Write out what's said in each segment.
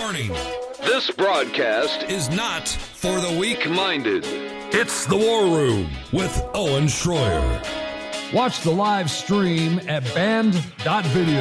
Warning. This broadcast Is not for the weak-minded. It's The War Room with Owen Schroyer. Watch the live stream at band.video.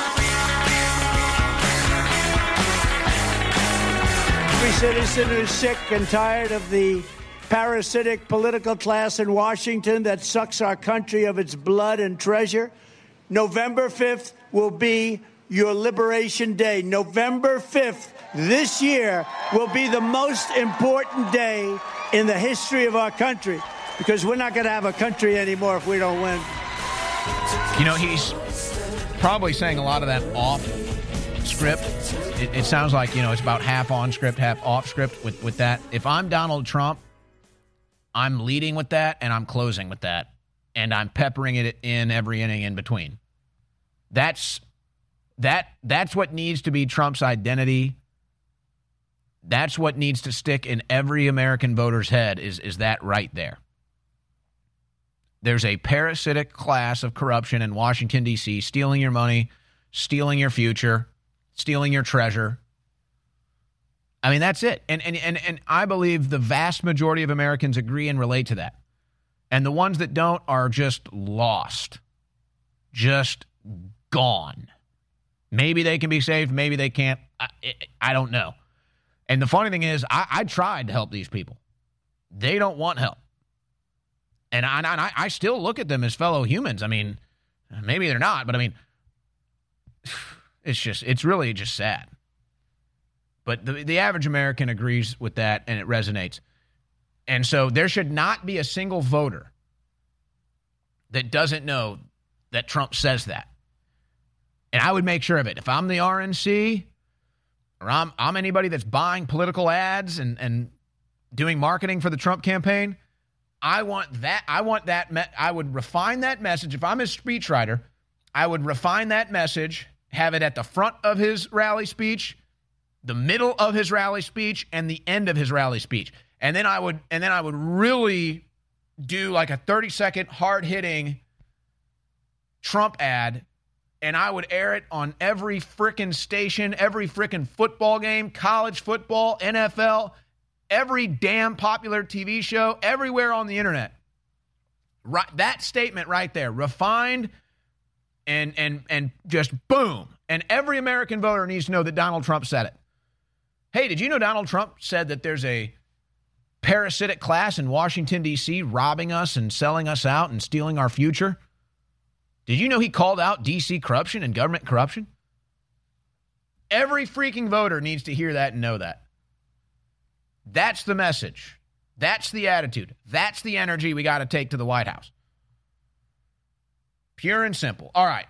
Every citizen who's sick and tired of the parasitic political class in Washington that sucks our country of its blood and treasure, November 5th will be your Liberation Day. November 5th this year will be the most important day in the history of our country, because we're not going to have a country anymore if we don't win. You know, he's probably saying a lot of that off script. It sounds like, you know, it's about half on script, half off script with that. If I'm Donald Trump, I'm leading with that and I'm closing with that. And I'm peppering it in every inning in between. That's what needs to be Trump's identity. That's what needs to stick in every American voter's head is that right there. There's a parasitic class of corruption in Washington, D.C., stealing your money, stealing your future, stealing your treasure. I mean, that's it. And I believe the vast majority of Americans agree and relate to that. And the ones that don't are just lost, just gone. Maybe they can be saved. Maybe they can't. I don't know. And the funny thing is, I tried to help these people. They don't want help. And I still look at them as fellow humans. I mean, maybe they're not, but I mean, it's really just sad. But the average American agrees with that, and it resonates. And so there should not be a single voter that doesn't know that Trump says that. And I would make sure of it. If I'm the RNC, or I'm anybody that's buying political ads and doing marketing for the Trump campaign, I want that. I would refine that message. If I'm his speechwriter, I would refine that message, have it at the front of his rally speech, the middle of his rally speech, and the end of his rally speech. And then I would really do like a 30-second hard-hitting Trump ad, and I would air it on every frickin' station, every frickin' football game, college football, NFL, every damn popular TV show, everywhere on the internet. Right, that statement right there, refined and just boom. And every American voter needs to know that Donald Trump said it. Hey, did you know Donald Trump said that there's a parasitic class in Washington, D.C. robbing us and selling us out and stealing our future? Did you know he called out D.C. corruption and government corruption? Every freaking voter needs to hear that and know that. That's the message. That's the attitude. That's the energy we got to take to the White House. Pure and simple. All right.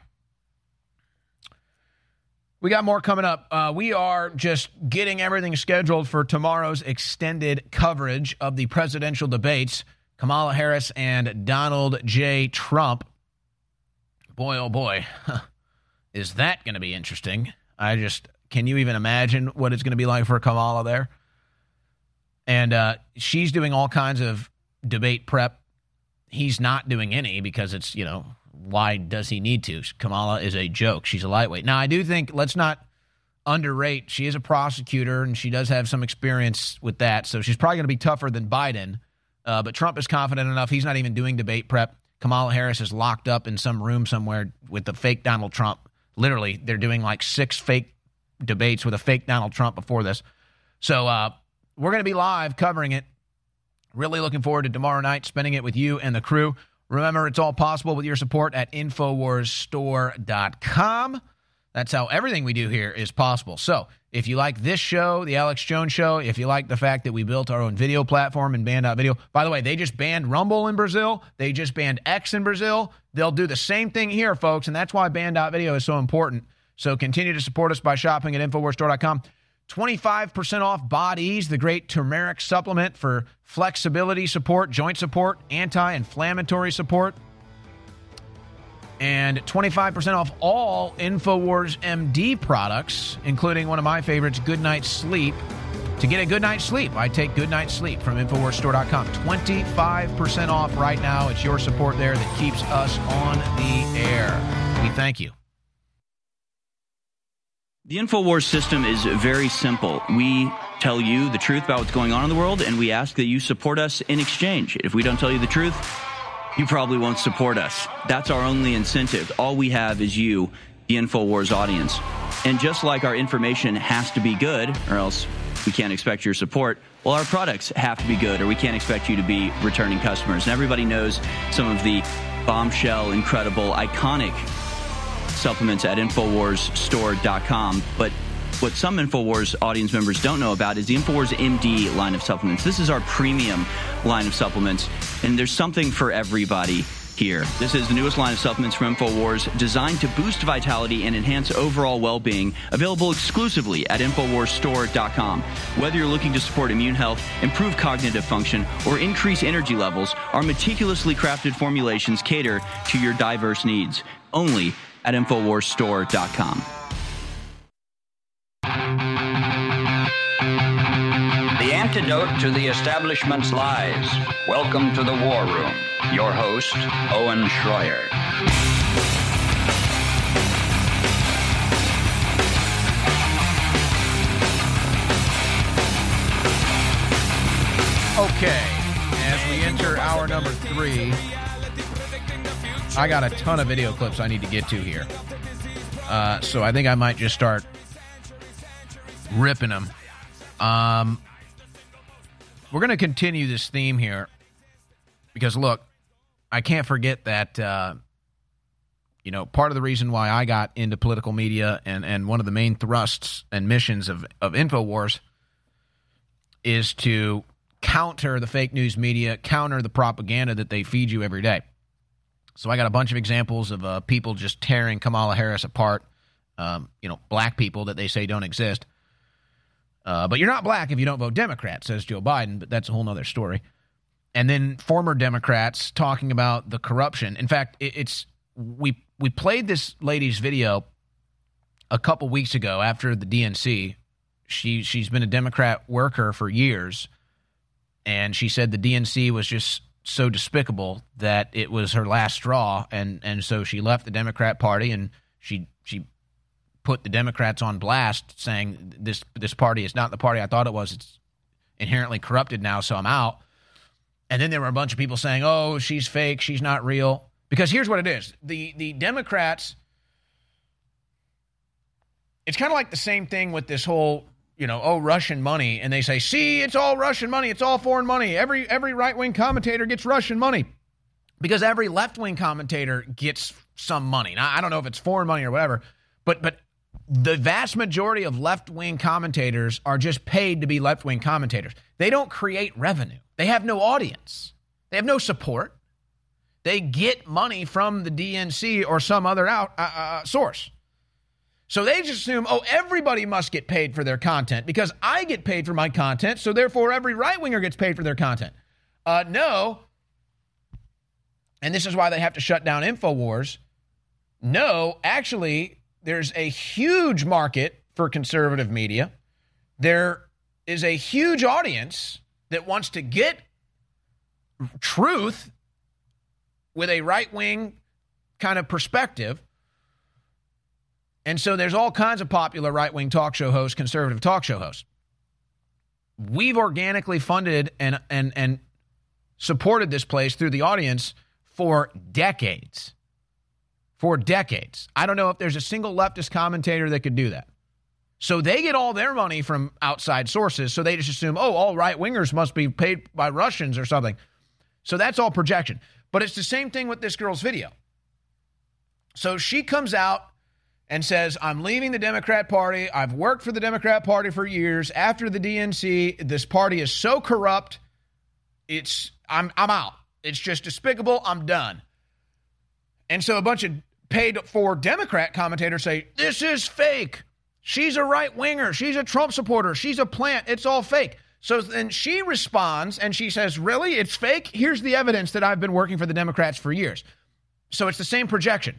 We got more coming up. We are just getting everything scheduled for tomorrow's extended coverage of the presidential debates, Kamala Harris and Donald J. Trump. Boy, oh boy, is that going to be interesting. Can you even imagine what it's going to be like for Kamala there? And she's doing all kinds of debate prep. He's not doing any because it's, why does he need to? Kamala is a joke. She's a lightweight. Now, I do think, let's not underrate, she is a prosecutor and she does have some experience with that. So she's probably going to be tougher than Biden. But Trump is confident enough. He's not even doing debate prep. Kamala Harris is locked up in some room somewhere with the fake Donald Trump. Literally, they're doing like 6 fake debates with a fake Donald Trump before this. So we're going to be live covering it. Really looking forward to tomorrow night, spending it with you and the crew. Remember, it's all possible with your support at InfoWarsStore.com. That's how everything we do here is possible. So if you like this show, the Alex Jones Show, if you like the fact that we built our own video platform in Band.video, by the way, they just banned Rumble in Brazil. They just banned X in Brazil. They'll do the same thing here, folks, and that's why Band.video is so important. So continue to support us by shopping at InfoWarsStore.com. 25% off Bodies, the great turmeric supplement for flexibility support, joint support, anti-inflammatory support. And 25% off all InfoWars MD products, including one of my favorites, Good Night Sleep. To get a good night's sleep, I take Good Night Sleep from InfoWarsStore.com. 25% off right now. It's your support there that keeps us on the air. We thank you. The InfoWars system is very simple. We tell you the truth about what's going on in the world, and we ask that you support us in exchange. If we don't tell you the truth, you probably won't support us. That's our only incentive. All we have is you, the InfoWars audience. And just like our information has to be good, or else we can't expect your support, well, our products have to be good, or we can't expect you to be returning customers. And everybody knows some of the bombshell, incredible, iconic supplements at InfoWarsStore.com. But what some InfoWars audience members don't know about is the InfoWars MD line of supplements. This is our premium line of supplements, and there's something for everybody here. This is the newest line of supplements from InfoWars, designed to boost vitality and enhance overall well-being, available exclusively at InfoWarsStore.com. Whether you're looking to support immune health, improve cognitive function, or increase energy levels, our meticulously crafted formulations cater to your diverse needs. Only at InfoWarsStore.com. The antidote to the establishment's lies. Welcome to the War Room. Your host, Owen Schroyer. Okay, as we enter hour number 3, I got a ton of video clips I need to get to here. So I think I might just start ripping them. We're going to continue this theme here because, look, I can't forget that, part of the reason why I got into political media and one of the main thrusts and missions of InfoWars is to counter the fake news media, counter the propaganda that they feed you every day. So I got a bunch of examples of people just tearing Kamala Harris apart, black people that they say don't exist. But you're not black if you don't vote Democrat, says Joe Biden, but that's a whole nother story. And then former Democrats talking about the corruption. In fact, we played this lady's video a couple weeks ago after the DNC. She's been a Democrat worker for years, and she said the DNC was just so despicable that it was her last straw, and so she left the Democrat Party, and she put the Democrats on blast, saying this party is not the party I thought it was. It's inherently corrupted now, so I'm out. And then there were a bunch of people saying, oh, she's fake, she's not real. Because here's what it is. The Democrats, it's kind of like the same thing with this whole, Russian money. And they say, see, it's all Russian money. It's all foreign money. Every right-wing commentator gets Russian money. Because every left-wing commentator gets some money. Now, I don't know if it's foreign money or whatever, but the vast majority of left-wing commentators are just paid to be left-wing commentators. They don't create revenue. They have no audience. They have no support. They get money from the DNC or some other source. So they just assume, everybody must get paid for their content because I get paid for my content, so therefore every right-winger gets paid for their content. No. And this is why they have to shut down InfoWars. No, actually, there's a huge market for conservative media. There is a huge audience that wants to get truth with a right-wing kind of perspective. And so there's all kinds of popular right-wing talk show hosts, conservative talk show hosts. We've organically funded and supported this place through the audience for decades. For decades. I don't know if there's a single leftist commentator that could do that. So they get all their money from outside sources, so they just assume, all right-wingers must be paid by Russians or something. So that's all projection. But it's the same thing with this girl's video. So she comes out and says, I'm leaving the Democrat Party. I've worked for the Democrat Party for years. After the DNC, this party is so corrupt, I'm out. It's just despicable. I'm done. And so a bunch of paid-for Democrat commentators say, this is fake. She's a right-winger. She's a Trump supporter. She's a plant. It's all fake. So then she responds and she says, really? It's fake? Here's the evidence that I've been working for the Democrats for years. So it's the same projection.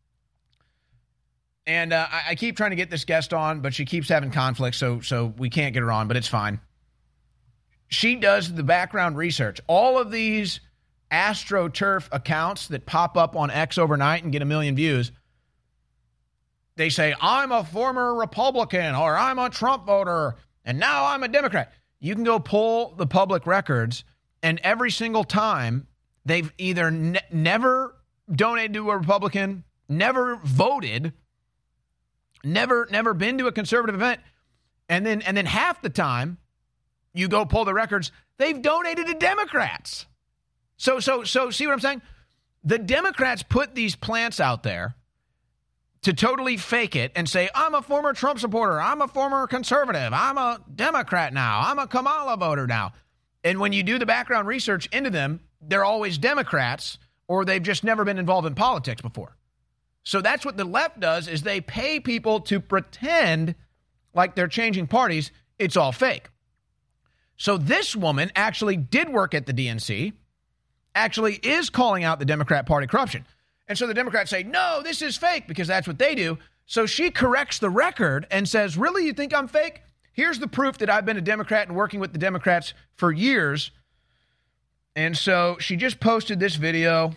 And I keep trying to get this guest on, but she keeps having conflicts, so we can't get her on, but it's fine. She does the background research. All of these AstroTurf accounts that pop up on X overnight and get 1 million views, they say, I'm a former Republican or I'm a Trump voter and now I'm a Democrat. You can go pull the public records, and every single time they've either never donated to a Republican, never voted, never been to a conservative event, and then half the time you go pull the records, they've donated to Democrats. So see what I'm saying? The Democrats put these plants out there to totally fake it and say, I'm a former Trump supporter, I'm a former conservative, I'm a Democrat now, I'm a Kamala voter now. And when you do the background research into them, they're always Democrats, or they've just never been involved in politics before. So that's what the left does, is they pay people to pretend like they're changing parties. It's all fake. So this woman actually did work at the DNC, actually is calling out the Democrat Party corruption. And so the Democrats say, no, this is fake, because that's what they do. So she corrects the record and says, really, you think I'm fake? Here's the proof that I've been a Democrat and working with the Democrats for years. And so she just posted this video.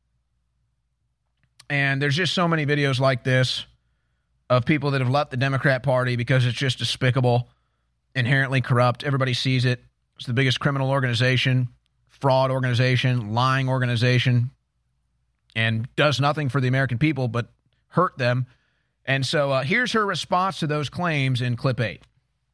And there's just so many videos like this of people that have left the Democrat Party because it's just despicable, inherently corrupt. Everybody sees it. It's the biggest criminal organization, fraud organization, lying organization, and does nothing for the American people but hurt them. And so here's her response to those claims in clip 8.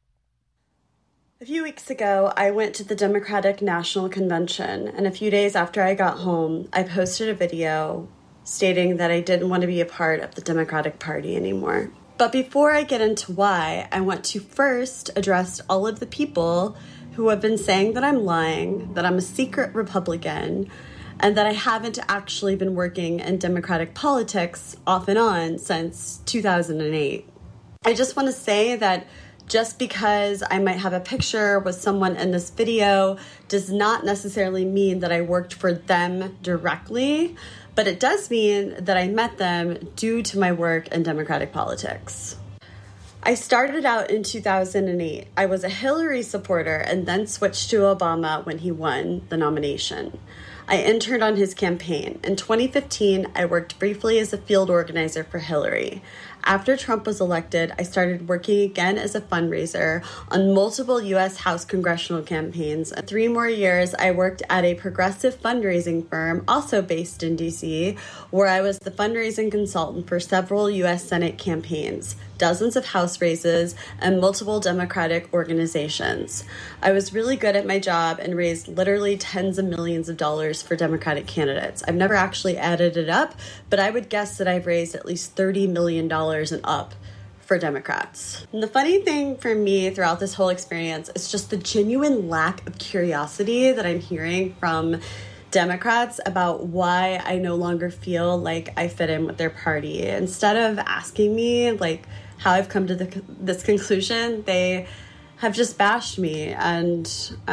A few weeks ago, I went to the Democratic National Convention, and a few days after I got home, I posted a video stating that I didn't want to be a part of the Democratic Party anymore. But before I get into why, I want to first address all of the people who have been saying that I'm lying, that I'm a secret Republican, and that I haven't actually been working in Democratic politics off and on since 2008. I just want to say that just because I might have a picture with someone in this video does not necessarily mean that I worked for them directly, but it does mean that I met them due to my work in Democratic politics. I started out in 2008. I was a Hillary supporter and then switched to Obama when he won the nomination. I interned on his campaign. In 2015, I worked briefly as a field organizer for Hillary. After Trump was elected, I started working again as a fundraiser on multiple U.S. House congressional campaigns. 3 more years, I worked at a progressive fundraising firm, also based in D.C., where I was the fundraising consultant for several U.S. Senate campaigns, dozens of House races, and multiple Democratic organizations. I was really good at my job and raised literally tens of millions of dollars for Democratic candidates. I've never actually added it up, but I would guess that I've raised at least $30 million and up for Democrats. And the funny thing for me throughout this whole experience is just the genuine lack of curiosity that I'm hearing from Democrats about why I no longer feel like I fit in with their party. Instead of asking me like how I've come to this conclusion, they have just bashed me and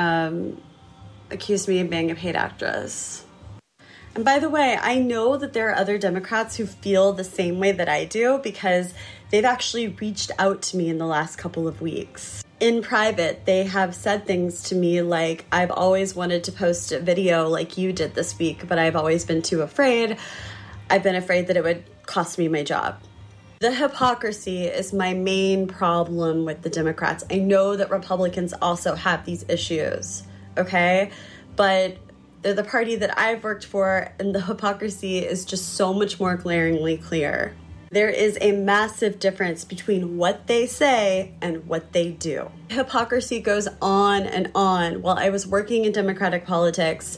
accused me of being a paid actress. And by the way, I know that there are other Democrats who feel the same way that I do because they've actually reached out to me in the last couple of weeks. In private, they have said things to me like, I've always wanted to post a video like you did this week, but I've always been too afraid. I've been afraid that it would cost me my job. The hypocrisy is my main problem with the Democrats. I know that Republicans also have these issues, okay? But they're the party that I've worked for, and the hypocrisy is just so much more glaringly clear. There is a massive difference between what they say and what they do. Hypocrisy goes on and on. While I was working in Democratic politics,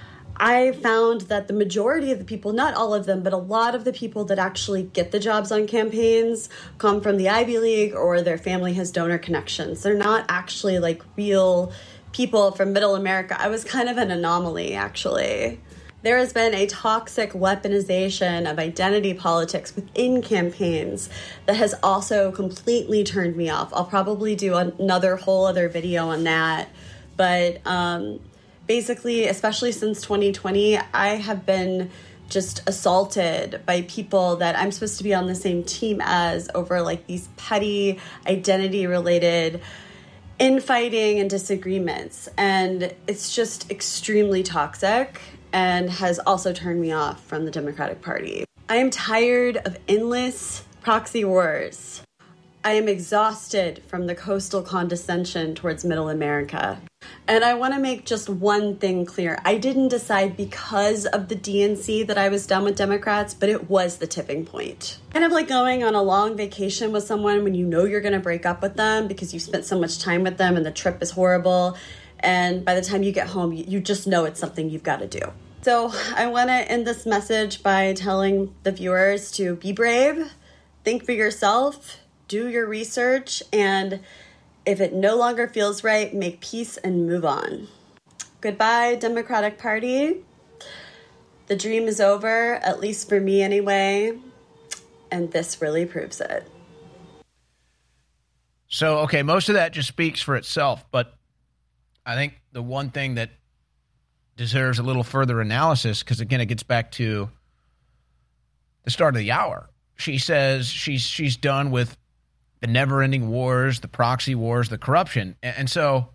I found that the majority of the people, not all of them, but a lot of the people that actually get the jobs on campaigns come from the Ivy League or their family has donor connections. They're not actually like real people from middle America. I was kind of an anomaly, actually. There has been a toxic weaponization of identity politics within campaigns that has also completely turned me off. I'll probably do another whole other video on that. But basically, especially since 2020, I have been just assaulted by people that I'm supposed to be on the same team as over like these petty identity-related infighting and disagreements. And it's just extremely toxic and has also turned me off from the Democratic Party. I am tired of endless Proxy wars. I am exhausted from the coastal condescension towards Middle America. And I want to make just one thing clear. I didn't decide because of the DNC that I was done with Democrats, but it was the tipping point. Kind of like going on a long vacation with someone when you know you're going to break up with them because you spent so much time with them and the trip is horrible. And by the time you get home, you just know it's something you've got to do. So I want to end this message by telling the viewers to be brave, think for yourself, do your research, and if it no longer feels right, make peace and move on. Goodbye, Democratic Party. The dream is over, at least for me anyway, and this really proves it. So, okay, most of that just speaks for itself, but I think the one thing that deserves a little further analysis, because again, it gets back to the start of the hour. She says she's done with the never-ending wars, the proxy wars, the corruption. And so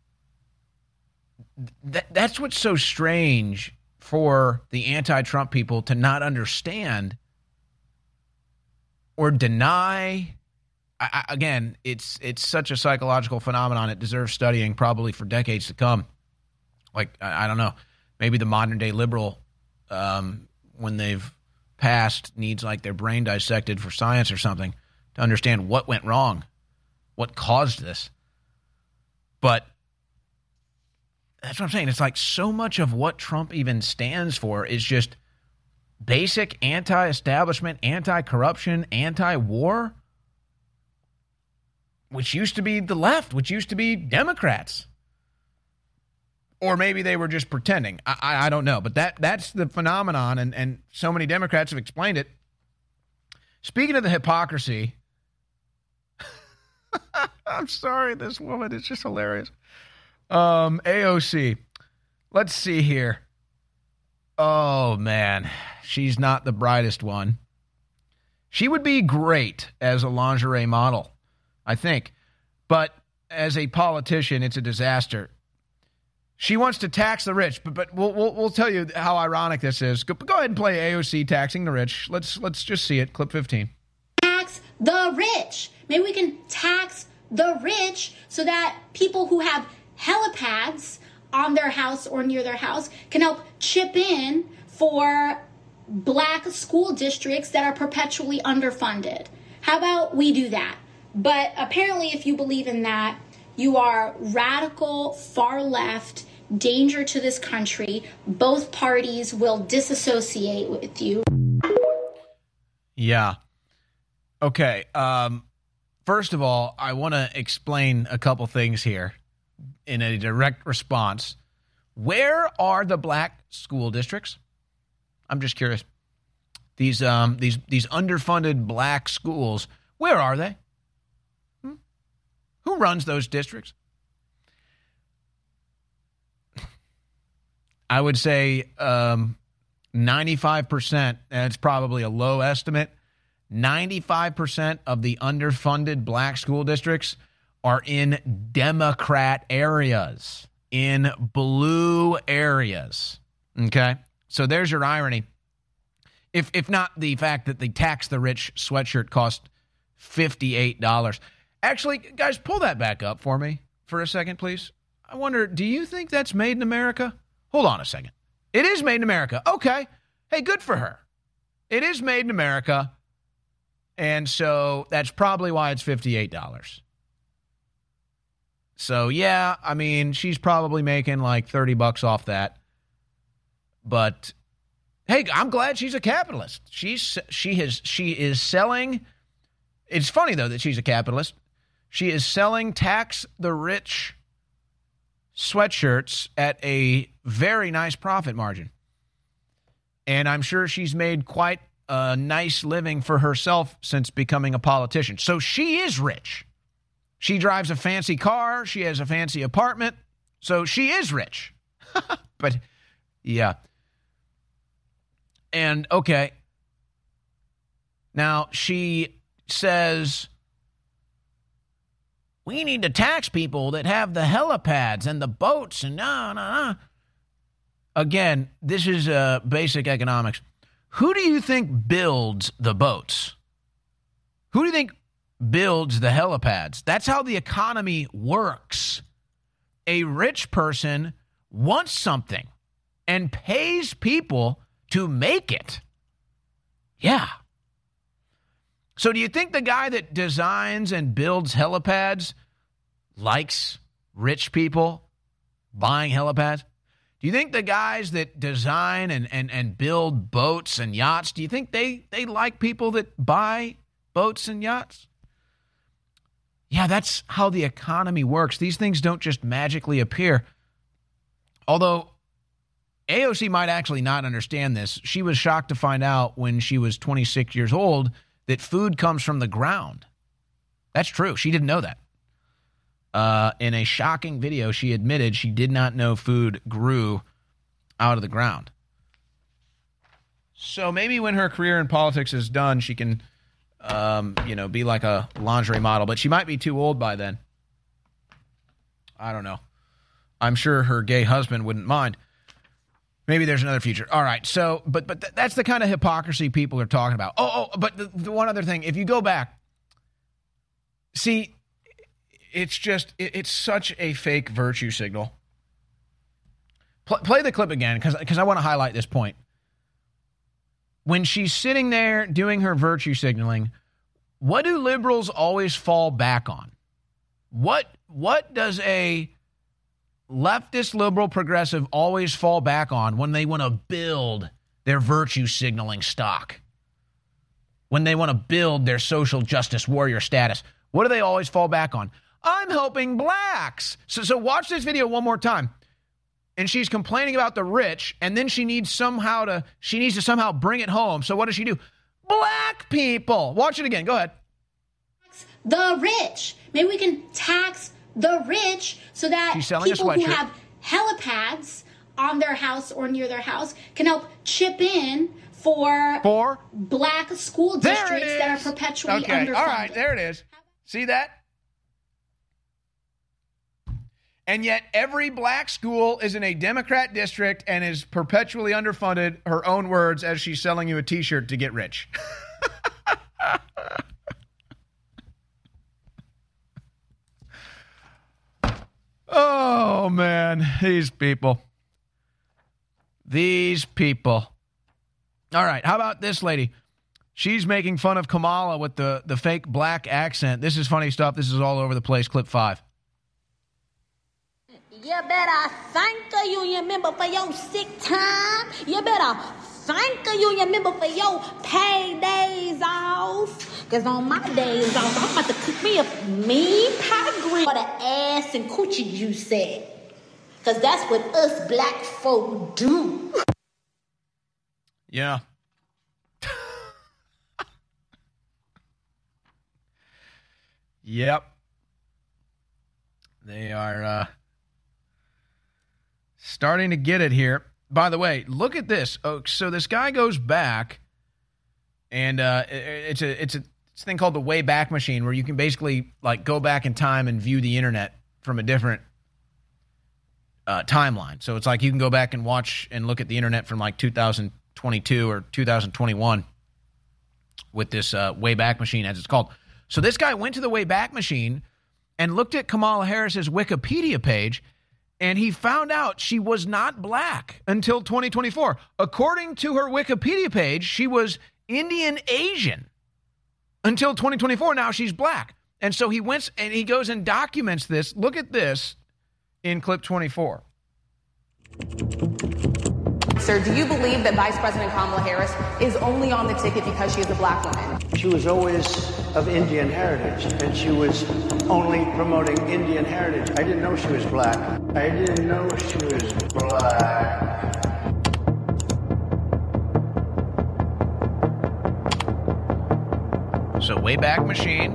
that's what's so strange for the anti-Trump people to not understand or deny. Again, it's such a psychological phenomenon. It deserves studying probably for decades to come. Like, I don't know, maybe the modern-day liberal, when they've passed, needs like their brain dissected for science or something to understand what went wrong, what caused this. But that's what I'm saying. It's like so much of what Trump even stands for is just basic anti-establishment, anti-corruption, anti-war, which used to be the left, which used to be Democrats. Or maybe they were just pretending. I don't know. But that's the phenomenon, and so many Democrats have explained it. Speaking of the hypocrisy, I'm sorry, this woman is just hilarious. AOC. Let's see here. Oh, man. She's not the brightest one. She would be great as a lingerie model, I think. But as a politician, it's a disaster. She wants to tax the rich, but we'll tell you how ironic this is. Go ahead and play AOC taxing the rich. Let's just see it. Clip 15. Tax the rich. Maybe we can tax the rich so that people who have helipads on their house or near their house can help chip in for black school districts that are perpetually underfunded. How about we do that? But apparently, if you believe in that, you are radical, far left, danger to this country. Both parties will disassociate with you. Yeah. Okay. First of all, I want to explain a couple things here in a direct response. Where are the black school districts? I'm just curious. These underfunded black schools, where are they? Who runs those districts? I would say 95%, and it's probably a low estimate, 95% of the underfunded black school districts are in Democrat areas, in blue areas. Okay? So there's your irony. If not the fact that the tax the rich sweatshirt cost $58. Actually, guys, pull that back up for me for a second, please. I wonder, do you think that's made in America? Hold on a second. It is made in America. Okay. Hey, good for her. It is made in America. And so that's probably why it's $58. So, yeah, I mean, she's probably making like $30 off that. But, hey, I'm glad she's a capitalist. She is selling. It's funny, though, that she's a capitalist. She is selling tax the rich sweatshirts at a very nice profit margin. And I'm sure she's made quite a nice living for herself since becoming a politician. So she is rich. She drives a fancy car. She has a fancy apartment. So she is rich. But, yeah. And, okay. Now, she says, we need to tax people that have the helipads and the boats and Again, this is basic economics. Who do you think builds the boats? Who do you think builds the helipads? That's how the economy works. A rich person wants something and pays people to make it. Yeah. So do you think the guy that designs and builds helipads likes rich people buying helipads? Do you think the guys that design and build boats and yachts, do you think they like people that buy boats and yachts? Yeah, that's how the economy works. These things don't just magically appear. Although AOC might actually not understand this. She was shocked to find out when she was 26 years old that food comes from the ground. That's true. She didn't know that. In a shocking video, she admitted she did not know food grew out of the ground. So maybe when her career in politics is done, she can, be like a lingerie model. But she might be too old by then. I don't know. I'm sure her gay husband wouldn't mind. Maybe there's another future. All right. So, but that's the kind of hypocrisy people are talking about. But the one other thing, if you go back, see, it's such a fake virtue signal. Play the clip again because I want to highlight this point. When she's sitting there doing her virtue signaling, what do liberals always fall back on? What does a leftist, liberal, progressive always fall back on when they want to build their virtue signaling stock? When they want to build their social justice warrior status, what do they always fall back on? I'm helping blacks. So watch this video one more time. And she's complaining about the rich, and then she needs to somehow bring it home. So what does she do? Black people. Watch it again. Go ahead. The rich. Maybe we can tax the rich so that people who have helipads on their house or near their house can help chip in for black school districts that are perpetually underfunded. All right, there it is. See that? And yet every black school is in a Democrat district and is perpetually underfunded, her own words, as she's selling you a T-shirt to get rich. Oh, man. These people. All right. How about this lady? She's making fun of Kamala with the fake black accent. This is funny stuff. This is all over the place. Clip 5. You better thank the union member for your sick time. You better thank the union member for your paydays off. Because on my days off, I'm about to cook me a mean pot of green for the ass and coochie juice set. Because that's what us black folk do. Yeah. Yep. They are starting to get it here. By the way, look at this. Oh, so this guy goes back, and it's a thing called the Wayback Machine, where you can basically like go back in time and view the internet from a different timeline. So it's like you can go back and watch and look at the internet from like 2022 or 2021 with this Wayback Machine, as it's called. So this guy went to the Wayback Machine and looked at Kamala Harris's Wikipedia page, and he found out she was not black until 2024. According to her Wikipedia page, she was Indian Asian until 2024. Now she's black. And so he went and he goes and documents this. Look at this in clip 24. Sir, do you believe that Vice President Kamala Harris is only on the ticket because she is a black woman? She was always of Indian heritage, and she was only promoting Indian heritage. I didn't know she was black. I didn't know she was black. So Wayback Machine,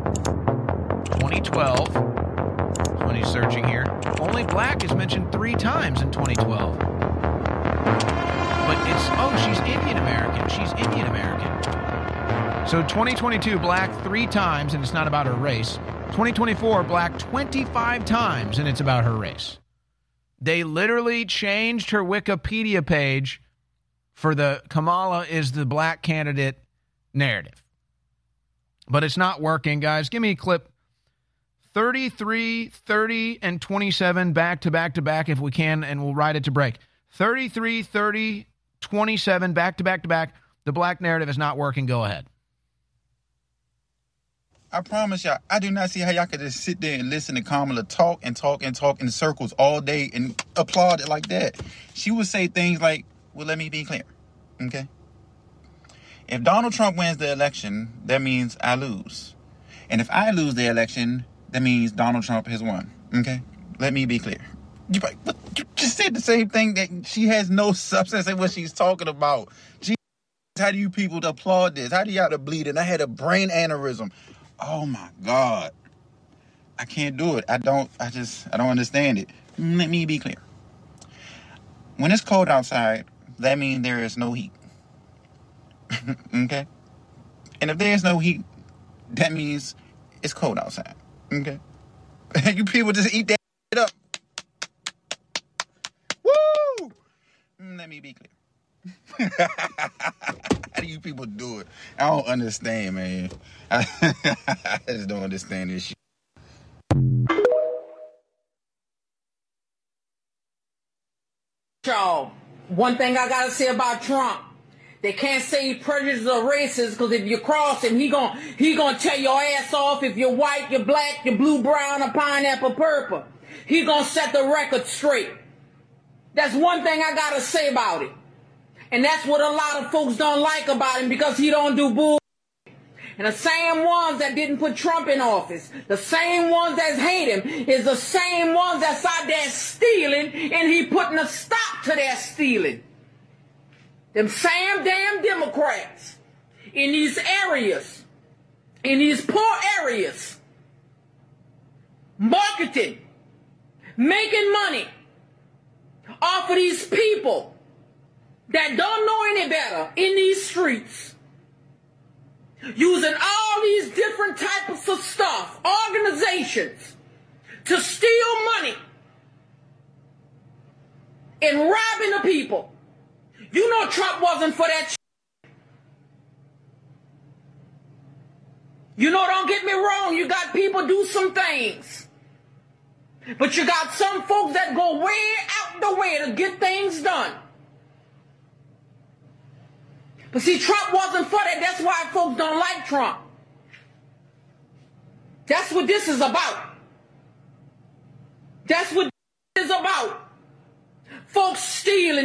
2012, when he's searching here. Only black is mentioned 3 times in 2012. But she's Indian American. She's Indian American. So 2022, black 3 times, and it's not about her race. 2024, black 25 times, and it's about her race. They literally changed her Wikipedia page for the Kamala is the black candidate narrative. But it's not working, guys. Give me a clip. 33, 30, and 27 back to back to back if we can, and we'll ride it to break. 33, 30, 27 back to back to back. The black narrative is not working. Go ahead. I promise y'all, I do not see how y'all could just sit there and listen to Kamala talk and talk and talk in circles all day and applaud it like that. She would say things like, well, let me be clear, okay? If Donald Trump wins the election, that means I lose. And if I lose the election, that means Donald Trump has won, okay? Let me be clear. You just said the same thing, that she has no substance in what she's talking about. How do you people applaud this? How do y'all bleed? And I had a brain aneurysm. Oh my God. I can't do it. I don't understand it. Let me be clear. When it's cold outside, that means there is no heat. Okay? And if there's no heat, that means it's cold outside. Okay? You people just eat that up. Woo! Let me be clear. How do you people do it? I don't understand, man. I just don't understand this shit. Y'all, one thing I gotta say about Trump, they can't say he's prejudiced or racist, because if you cross him, he gonna tear your ass off if you're white, you're black, you're blue, brown, or pineapple purple. He gonna set the record straight. That's one thing I gotta say about it. And that's what a lot of folks don't like about him, because he don't do bull. And the same ones that didn't put Trump in office, the same ones that hate him, is the same ones that's out there stealing, and he putting a stop to their stealing. Them same damn Democrats in these areas, in these poor areas, marketing, making money off of these people that don't know any better in these streets, using all these different types of stuff, organizations, to steal money and robbing the people. You know Trump wasn't for that shit. You know, don't get me wrong, you got people do some things. But you got some folks that go way out the way to get things done. But see, Trump wasn't for that. That's why folks don't like Trump. That's what this is about. That's what this is about. Folks stealing.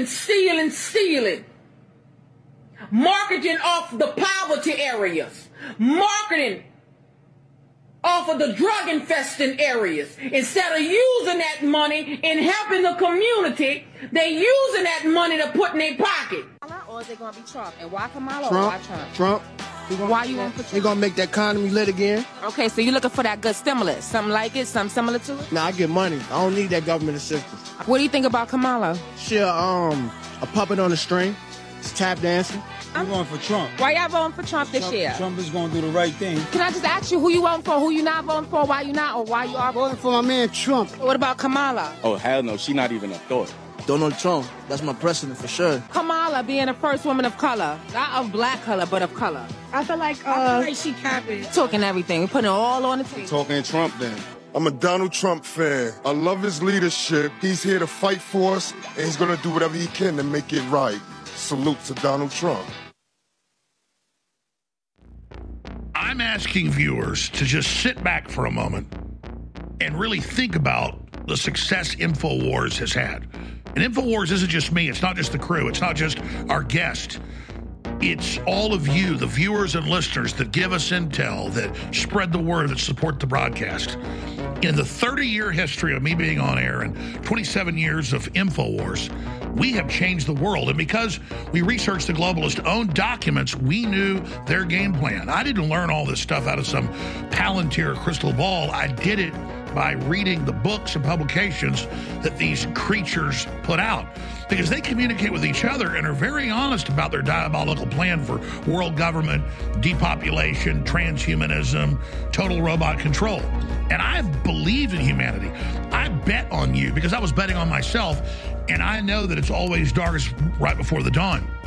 Marketing off the poverty areas. Marketing off of the drug-infested areas. Instead of using that money and helping the community, they using that money to put in their pocket. Or is it going to be Trump? And why Kamala or why Trump? Trump. Why you want for Trump? They're going to make the economy lit again. Okay, so you're looking for that good stimulus. Something like it? Something similar to it? Nah, I get money. I don't need that government assistance. What do you think about Kamala? She a puppet on a string. She's tap dancing. I'm going for Trump. Why y'all voting for Trump this year? Trump is going to do the right thing. Can I just ask you who you voting for, who you not voting for, why you not, or why you are voting for my man Trump? What about Kamala? Oh, hell no. She not even a thought. Donald Trump. That's my president for sure. Kamala being the first woman of color. Not of black color, but of color. I feel like she capping. Talking everything. We're putting it all on the table. Talking Trump then. I'm a Donald Trump fan. I love his leadership. He's here to fight for us, and he's going to do whatever he can to make it right. Salute to Donald Trump. I'm asking viewers to just sit back for a moment and really think about the success InfoWars has had. And InfoWars isn't just me. It's not just the crew. It's not just our guest. It's all of you, the viewers and listeners that give us intel, that spread the word, that support the broadcast. In the 30-year history of me being on air and 27 years of InfoWars, we have changed the world. And because we researched the globalists' own documents, we knew their game plan. I didn't learn all this stuff out of some Palantir crystal ball. I did it by reading the books and publications that these creatures put out, because they communicate with each other and are very honest about their diabolical plan for world government, depopulation, transhumanism, total robot control. And I've believed in humanity. I bet on you because I was betting on myself, and I know that it's always darkest right before the dawn.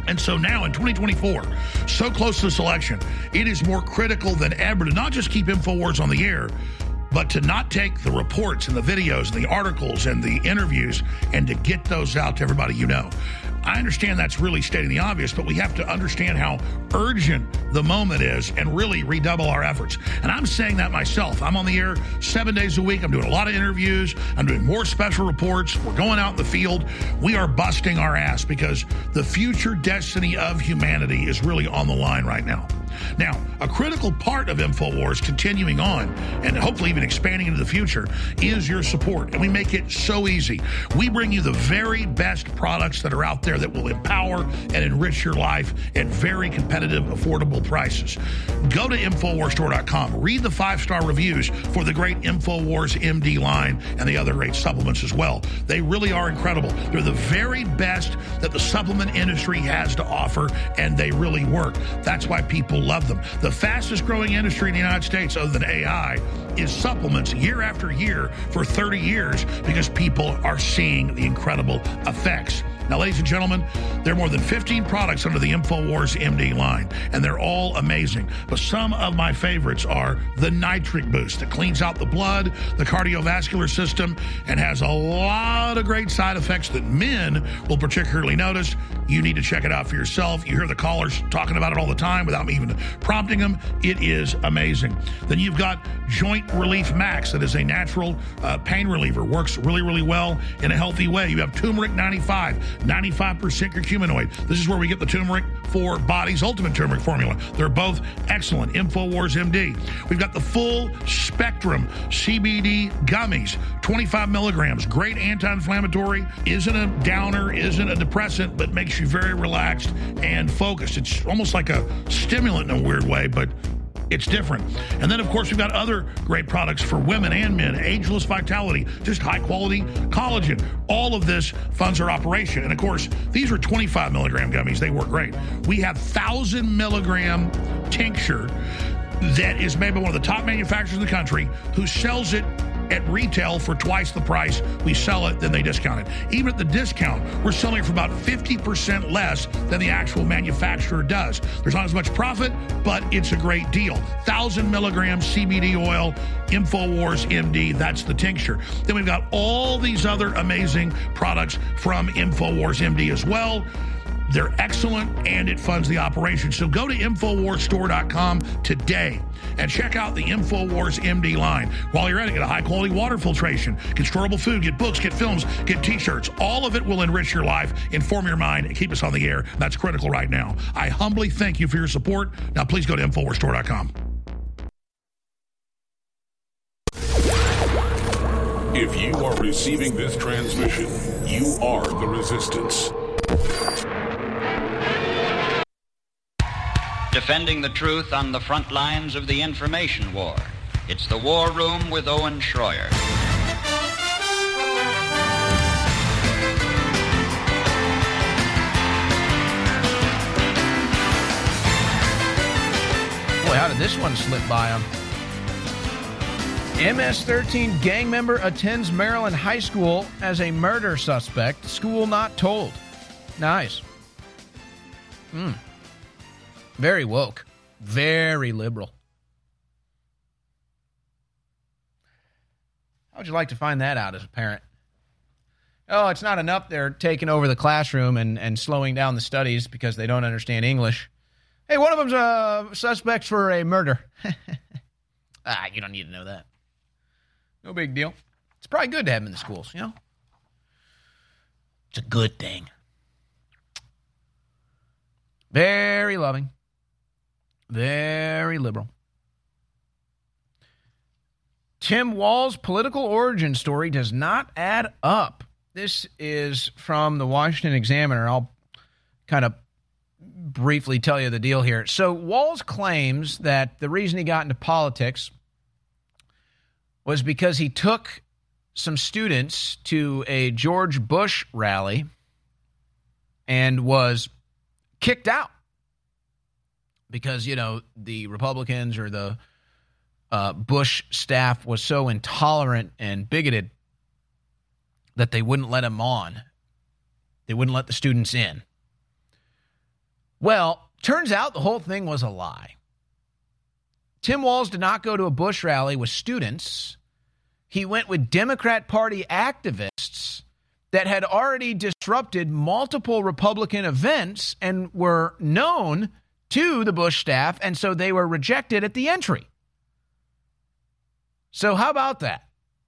And so now in 2024, so close to this election, it is more critical than ever to not just keep InfoWars on the air, but to not take the reports and the videos and the articles and the interviews and to get those out to everybody you know. I understand that's really stating the obvious, but we have to understand how urgent the moment is and really redouble our efforts. And I'm saying that myself. I'm on the air 7 days a week. I'm doing a lot of interviews. I'm doing more special reports. We're going out in the field. We are busting our ass because the future destiny of humanity is really on the line right now. Now, a critical part of InfoWars continuing on and hopefully even expanding into the future is your support. And we make it so easy. We bring you the very best products that are out there that will empower and enrich your life at very competitive, affordable prices. Go to InfoWarsStore.com. Read the 5-star reviews for the great InfoWars MD line and the other great supplements as well. They really are incredible. They're the very best that the supplement industry has to offer, and they really work. That's why people love them. The fastest growing industry in the United States, other than AI, is supplements year after year for 30 years because people are seeing the incredible effects. Now, ladies and gentlemen, there are more than 15 products under the InfoWars MD line, and they're all amazing. But some of my favorites are the Nitric Boost that cleans out the blood, the cardiovascular system, and has a lot of great side effects that men will particularly notice. You need to check it out for yourself. You hear the callers talking about it all the time without me even prompting them. It is amazing. Then you've got Joint Relief Max that is a natural pain reliever. Works really, really well in a healthy way. You have Turmeric 95 curcuminoid. This is where we get the turmeric for Body's Ultimate Turmeric Formula. They're both excellent. InfoWars MD. We've got the full spectrum CBD gummies, 25 milligrams. Great anti-inflammatory. Isn't a downer, isn't a depressant, but makes you very relaxed and focused. It's almost like a stimulant in a weird way, but it's different. And then, of course, we've got other great products for women and men. Ageless Vitality, just high-quality collagen. All of this funds our operation. And, of course, these are 25 milligram gummies. They work great. We have 1,000 milligram tincture that is made by one of the top manufacturers in the country who sells it at retail for twice the price we sell it, then they discount it. Even at the discount, we're selling it for about 50% less than the actual manufacturer does. There's not as much profit, but it's a great deal. 1,000 milligram CBD oil, InfoWars MD, that's the tincture. Then we've got all these other amazing products from InfoWars MD as well. They're excellent, and it funds the operation. So go to InfoWarsStore.com today and check out the InfoWars MD line. While you're at it, get a high-quality water filtration, get storable food, get books, get films, get T-shirts. All of it will enrich your life, inform your mind, and keep us on the air. That's critical right now. I humbly thank you for your support. Now, please go to InfoWarsStore.com. If you are receiving this transmission, you are the resistance. Defending the truth on the front lines of the information war. It's the War Room with Owen Schroyer. Boy, how did this one slip by him? MS-13 gang member attends Maryland high school as a murder suspect. School not told. Nice. Very woke. Very liberal. How would you like to find that out as a parent? Oh, it's not enough they're taking over the classroom and slowing down the studies because they don't understand English. Hey, one of them's a suspect for a murder. You don't need to know that. No big deal. It's probably good to have him in the schools, you know? It's a good thing. Very loving. Very liberal. Tim Walz's political origin story does not add up. This is from the Washington Examiner. I'll kind of briefly tell you the deal here. So Walz claims that the reason he got into politics was because he took some students to a George Bush rally and was kicked out. Because, you know, the Republicans or the Bush staff was so intolerant and bigoted that they wouldn't let him on. They wouldn't let the students in. Well, turns out the whole thing was a lie. Tim Walz did not go to a Bush rally with students. He went with Democrat Party activists that had already disrupted multiple Republican events and were known to the Bush staff, and so they were rejected at the entry. So how about that?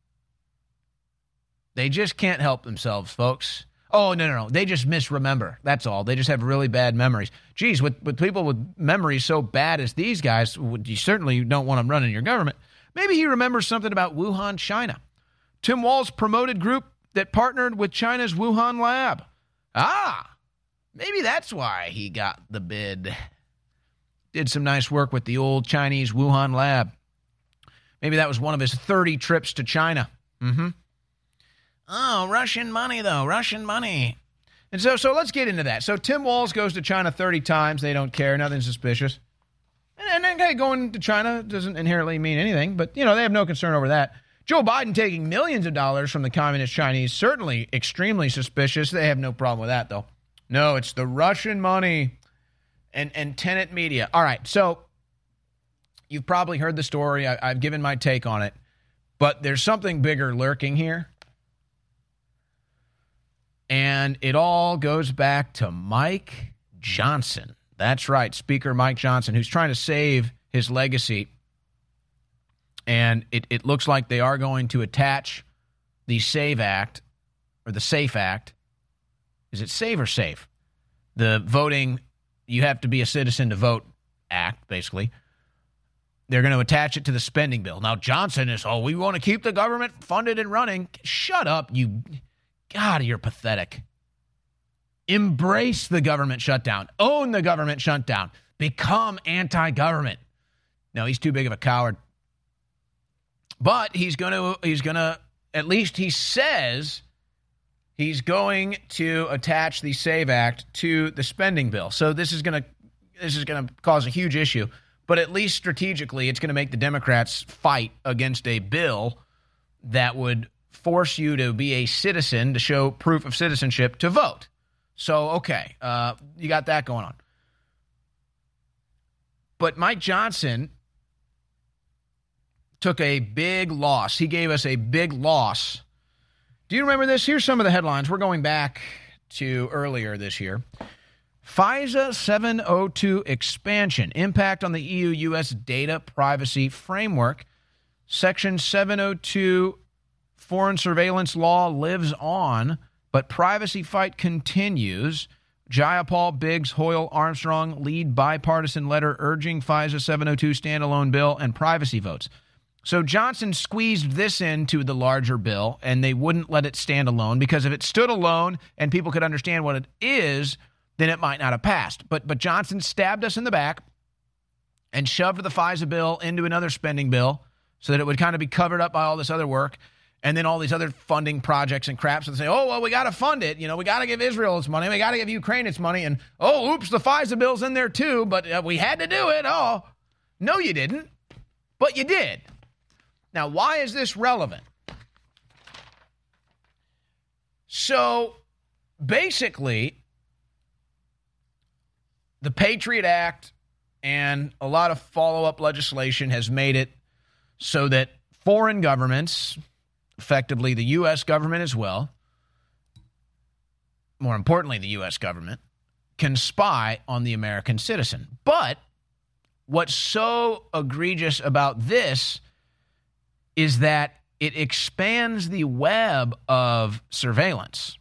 They just can't help themselves, folks. Oh, no. They just misremember. That's all. They just have really bad memories. Geez, with people with memories so bad as these guys, you certainly don't want them running your government. Maybe he remembers something about Wuhan, China. Tim Walz promoted group that partnered with China's Wuhan lab. Maybe that's why he got the bid. Did some nice work with the old Chinese Wuhan lab. Maybe that was one of his 30 trips to China. Oh, Russian money, though. Russian money. And so let's get into that. So Tim Walz goes to China 30 times. They don't care. Nothing suspicious. And okay, going to China doesn't inherently mean anything, but, they have no concern over that. Joe Biden taking millions of dollars from the communist Chinese, certainly extremely suspicious. They have no problem with that, though. No, it's the Russian money and Tenet Media. All right, so you've probably heard the story. I've given my take on it, but there's something bigger lurking here. And it all goes back to Mike Johnson. That's right, Speaker Mike Johnson, who's trying to save his legacy. And it looks like they are going to attach the SAVE Act, or the SAFE Act. Is it SAVE or SAFE? The voting, you have to be a citizen to vote act, basically. They're going to attach it to the spending bill. Now, Johnson is, we want to keep the government funded and running. Shut up, you. God, you're pathetic. Embrace the government shutdown. Own the government shutdown. Become anti-government. No, he's too big of a coward. But he's going to, at least he says, he's going to attach the SAVE Act to the spending bill. So this is going to cause a huge issue. But at least strategically, it's going to make the Democrats fight against a bill that would force you to be a citizen, to show proof of citizenship, to vote. So, okay, you got that going on. But Mike Johnson took a big loss. He gave us a big loss. Do you remember this? Here's some of the headlines. We're going back to earlier this year. FISA 702 expansion, impact on the EU-US data privacy framework. Section 702 foreign surveillance law lives on, but privacy fight continues. Jayapal, Biggs, Hoyle, Armstrong lead bipartisan letter urging FISA 702 standalone bill and privacy votes. So Johnson squeezed this into the larger bill, and they wouldn't let it stand alone, because if it stood alone and people could understand what it is, then it might not have passed. But Johnson stabbed us in the back and shoved the FISA bill into another spending bill so that it would kind of be covered up by all this other work. And then all these other funding projects and crap. So they say, we got to fund it. We got to give Israel its money. We got to give Ukraine its money. And, oops, the FISA bill's in there too, but we had to do it. Oh, no, you didn't. But you did. Now, why is this relevant? So, basically, the Patriot Act and a lot of follow-up legislation has made it so that foreign governments, effectively the U.S. government as well, more importantly the U.S. government, can spy on the American citizen. But what's so egregious about this is that it expands the web of surveillance.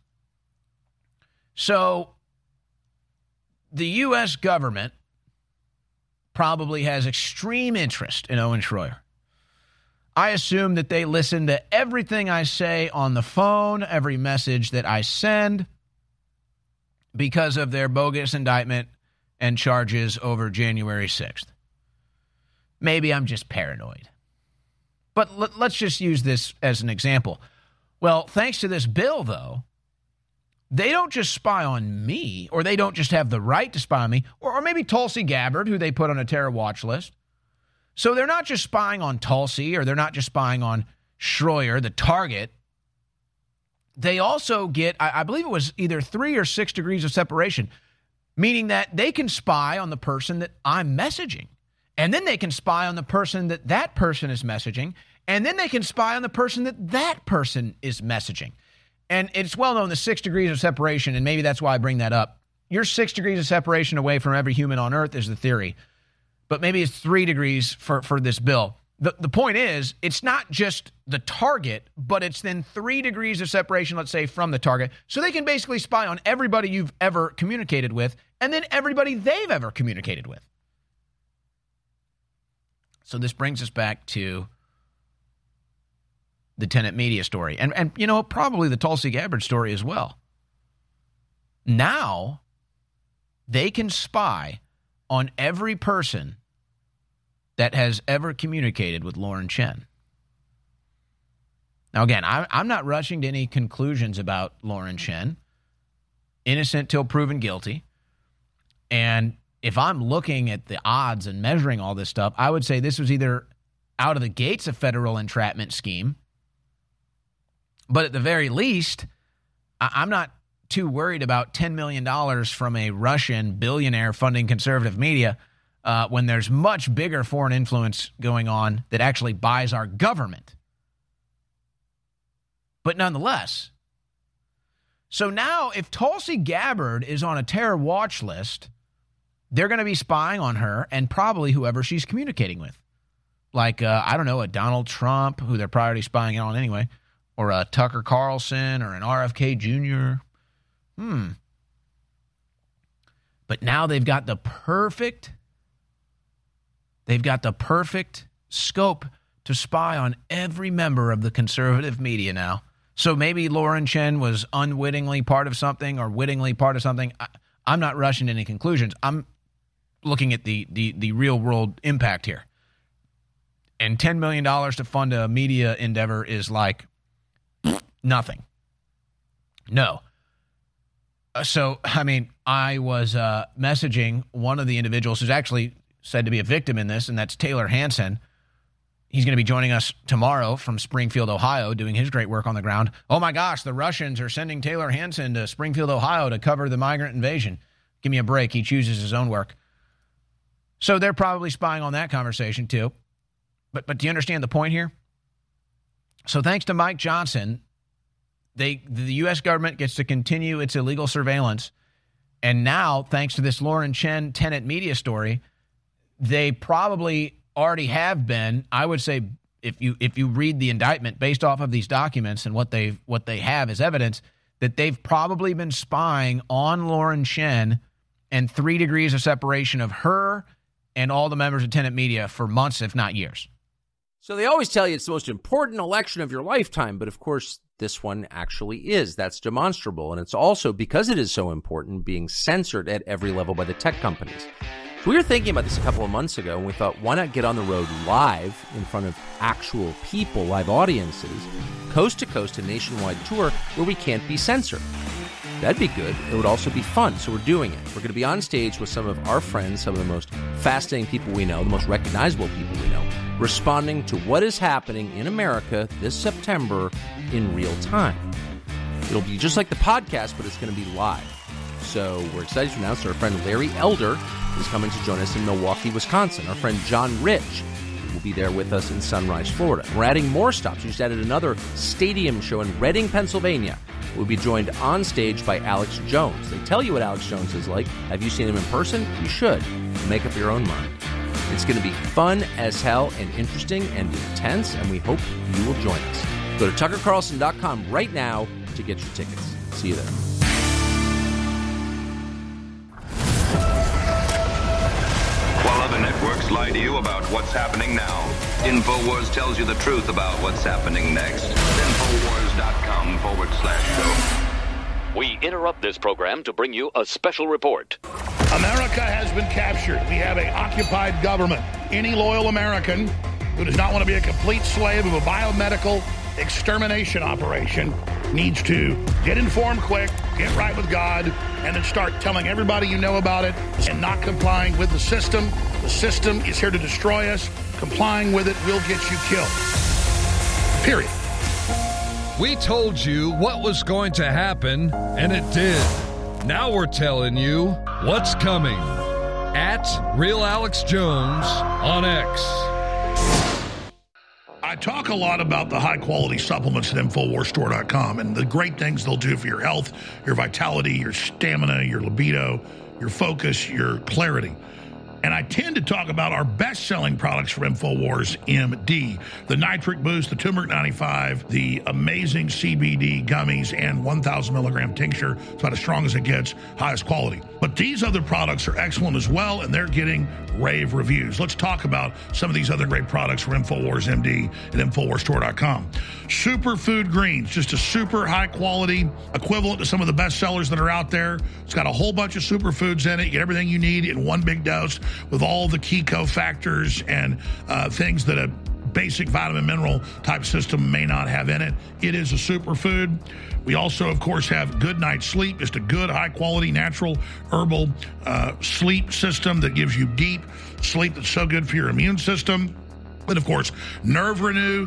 So the U.S. government probably has extreme interest in Owen Schroyer. I assume that they listen to everything I say on the phone, every message that I send, because of their bogus indictment and charges over January 6th. Maybe I'm just paranoid. But let's just use this as an example. Well, thanks to this bill, though, they don't just spy on me, or they don't just have the right to spy on me, or maybe Tulsi Gabbard, who they put on a terror watch list. So they're not just spying on Tulsi, or they're not just spying on Schroyer, the target. They also get, I believe it was either 3 or 6 degrees of separation. meaning that they can spy on the person that I'm messaging. And then they can spy on the person that that person is messaging. And then they can spy on the person that that person is messaging. And it's well known the 6 degrees of separation, and maybe that's why I bring that up. You're 6 degrees of separation away from every human on Earth is the theory. But maybe it's 3 degrees for this bill. The point is, it's not just the target, but it's then 3 degrees of separation, let's say, from the target. So they can basically spy on everybody you've ever communicated with and then everybody they've ever communicated with. So this brings us back to the Tenet Media story. And you know, probably the Tulsi Gabbard story as well. Now, they can spy on every person that has ever communicated with Lauren Chen. Now, again, I'm not rushing to any conclusions about Lauren Chen. Innocent till proven guilty. And if I'm looking at the odds and measuring all this stuff, I would say this was either out of the gates a federal entrapment scheme, but at the very least, I'm not too worried about $10 million from a Russian billionaire funding conservative media when there's much bigger foreign influence going on that actually buys our government. But nonetheless, so now if Tulsi Gabbard is on a terror watch list, they're going to be spying on her and probably whoever she's communicating with. Like, I don't know, a Donald Trump, who they're probably spying on anyway, or a Tucker Carlson or an RFK Jr. But now they've got the perfect scope to spy on every member of the conservative media now. So maybe Lauren Chen was unwittingly part of something or wittingly part of something. I'm not rushing to any conclusions. I'm looking at the real world impact here. And $10 million to fund a media endeavor is like nothing. No. So, I mean, I was messaging one of the individuals who's actually said to be a victim in this, and that's Taylor Hansen. He's going to be joining us tomorrow from Springfield, Ohio, doing his great work on the ground. Oh, my gosh, the Russians are sending Taylor Hansen to Springfield, Ohio to cover the migrant invasion. Give me a break. He chooses his own work. So they're probably spying on that conversation, too. But do you understand the point here? So thanks to Mike Johnson, the U.S. government gets to continue its illegal surveillance. And now, thanks to this Lauren Chen Tenet Media story, they probably already have been, I would say, if you read the indictment based off of these documents and what they have as evidence, that they've probably been spying on Lauren Chen and 3 degrees of separation of her and all the members of Tenet Media for months, if not years. So they always tell you it's the most important election of your lifetime, but of course this one actually is. That's demonstrable, and it's also, because it is so important, being censored at every level by the tech companies. So we were thinking about this a couple of months ago, and we thought, why not get on the road live in front of actual people, live audiences, coast to coast, a nationwide tour where we can't be censored. That'd be good. It would also be fun, so we're doing it. We're going to be on stage with some of our friends, some of the most fascinating people we know, the most recognizable people we know, responding to what is happening in America this September in real time. It'll be just like the podcast, but it's going to be live. So we're excited to announce our friend Larry Elder is coming to join us in Milwaukee, Wisconsin. Our friend John Rich will be there with us in Sunrise, Florida. We're adding more stops. We just added another stadium show in Reading, Pennsylvania. We'll be joined on stage by Alex Jones. They tell you what Alex Jones is like. Have you seen him in person? You should. Make up your own mind. It's going to be fun as hell and interesting and intense, and we hope you will join us. Go to TuckerCarlson.com right now to get your tickets. See you there. While other networks lie to you about what's happening now, InfoWars tells you the truth about what's happening next. InfoWars.com/show. We interrupt this program to bring you a special report. America has been captured. We have an occupied government. Any loyal American who does not want to be a complete slave of a biomedical extermination operation needs to get informed quick, get right with God, and then start telling everybody you know about it and not complying with the system. The system is here to destroy us. Complying with it will get you killed. Period. We told you what was going to happen, and it did. Now we're telling you what's coming at Real Alex Jones on X. I talk a lot about the high-quality supplements at InfoWarsStore.com and the great things they'll do for your health, your vitality, your stamina, your libido, your focus, your clarity. And I tend to talk about our best-selling products from InfoWars MD, the Nitric Boost, the Turmeric 95, the amazing CBD gummies, and 1,000 milligram tincture. It's about as strong as it gets, highest quality. But these other products are excellent as well, and they're getting rave reviews. Let's talk about some of these other great products from InfoWars MD at InfoWarsStore.com. Superfood Greens, just a super high-quality equivalent to some of the best sellers that are out there. It's got a whole bunch of superfoods in it. You get everything you need in one big dose, with all the key cofactors and things that a basic vitamin mineral type system may not have in it. It is a superfood. We also, of course, have Good Night Sleep, just a good, high-quality, natural, herbal sleep system that gives you deep sleep that's so good for your immune system. And, of course, Nerve Renew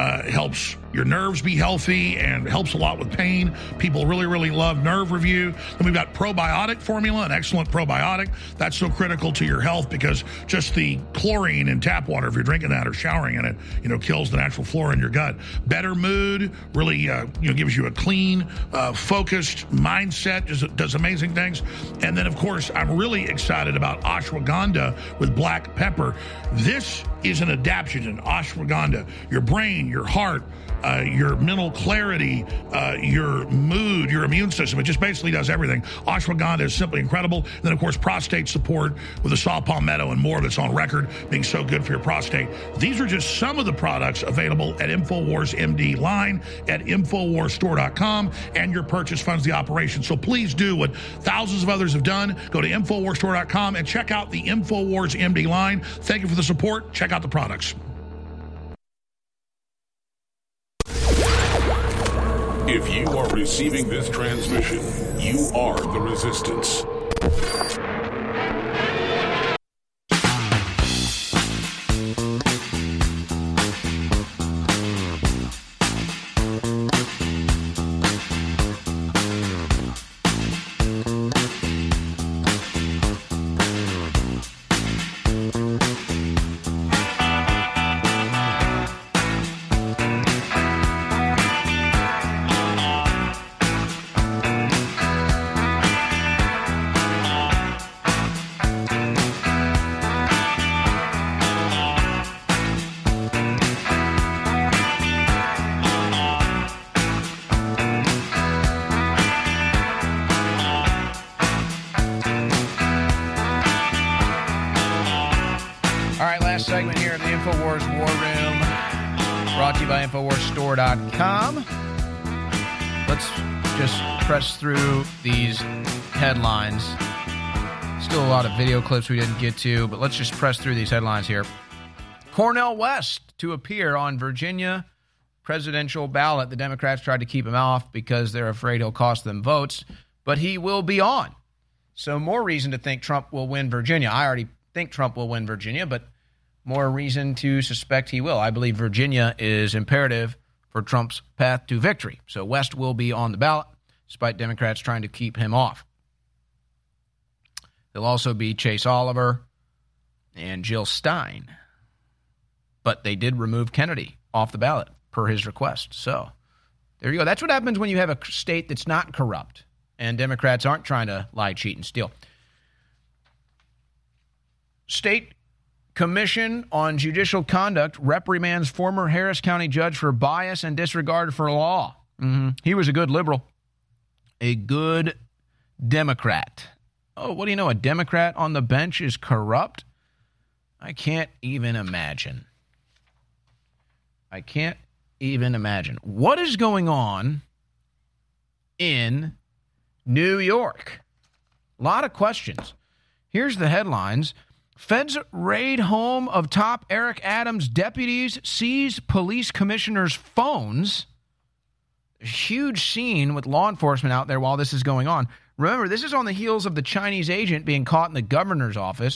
helps your nerves be healthy and helps a lot with pain. People really, really love Nerve Review. Then we've got Probiotic Formula, an excellent probiotic. That's so critical to your health because just the chlorine in tap water, if you're drinking that or showering in it, kills the natural flora in your gut. Better Mood really, gives you a clean, focused mindset, does amazing things. And then, of course, I'm really excited about Ashwagandha with black pepper. This is an adaptogen, ashwagandha. Your brain, your heart, your mental clarity, your mood, your immune system. It just basically does everything. Ashwagandha is simply incredible. And then, of course, prostate support with the saw palmetto and more that's on record being so good for your prostate. These are just some of the products available at InfoWars MD line at InfoWarsStore.com, and your purchase funds the operation. So please do what thousands of others have done. Go to InfoWarsStore.com and check out the InfoWars MD line. Thank you for the support. Check out the products. If you are receiving this transmission, you are the Resistance. Segment here in the InfoWars War Room, brought to you by InfoWarsStore.com. Let's just press through these headlines. Still a lot of video clips we didn't get to, but let's just press through these headlines here. Cornel West to appear on Virginia presidential ballot. The Democrats tried to keep him off because they're afraid he'll cost them votes, but he will be on. So more reason to think Trump will win Virginia. I already think Trump will win Virginia, but more reason to suspect he will. I believe Virginia is imperative for Trump's path to victory. So West will be on the ballot, despite Democrats trying to keep him off. There'll also be Chase Oliver and Jill Stein. But they did remove Kennedy off the ballot per his request. So there you go. That's what happens when you have a state that's not corrupt and Democrats aren't trying to lie, cheat, and steal. State Commission on Judicial Conduct reprimands former Harris County judge for bias and disregard for law. He was a good liberal, a good Democrat. Oh, what do you know? A Democrat on the bench is corrupt? I can't even imagine. I can't even imagine. What is going on in New York? A lot of questions. Here's the headlines. Feds raid home of top Eric Adams deputies, seize police commissioners' phones. A huge scene with law enforcement out there while this is going on. Remember, this is on the heels of the Chinese agent being caught in the governor's office.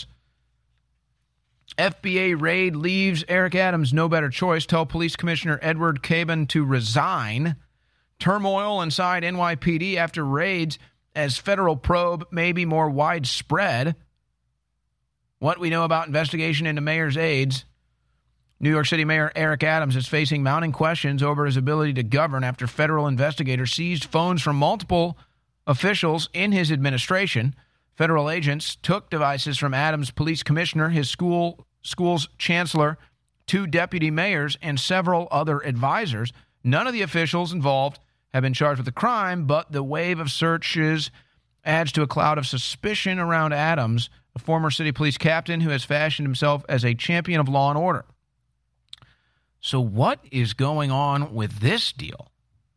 FBA raid leaves Eric Adams no better choice. Tell Police Commissioner Edward Cabin to resign. Turmoil inside NYPD after raids. as federal probe may be more widespread. What we know about investigation into mayor's aides. New York City Mayor Eric Adams is facing mounting questions over his ability to govern after federal investigators seized phones from multiple officials in his administration. Federal agents took devices from Adams' police commissioner, his school's chancellor, 2 deputy mayors, and several other advisors. None of the officials involved have been charged with a crime, but the wave of searches adds to a cloud of suspicion around Adams, a former city police captain who has fashioned himself as a champion of law and order. So what is going on with this deal?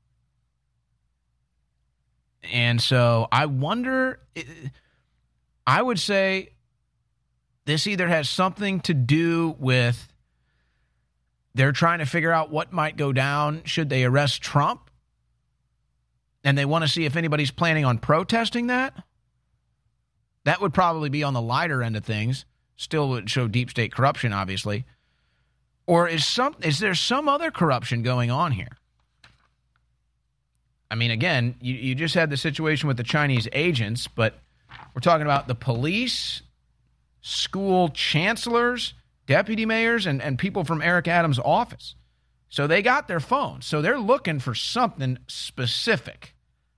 And so I wonder, I would say this either has something to do with they're trying to figure out what might go down should they arrest Trump, and they want to see if anybody's planning on protesting that. That would probably be on the lighter end of things. Still would show deep state corruption, obviously. Or is there some other corruption going on here? I mean, again, you just had the situation with the Chinese agents, but we're talking about the police, school chancellors, deputy mayors, and people from Eric Adams' office. So they got their phones. So they're looking for something specific.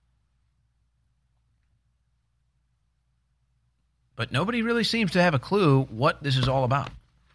But nobody really seems to have a clue what this is all about.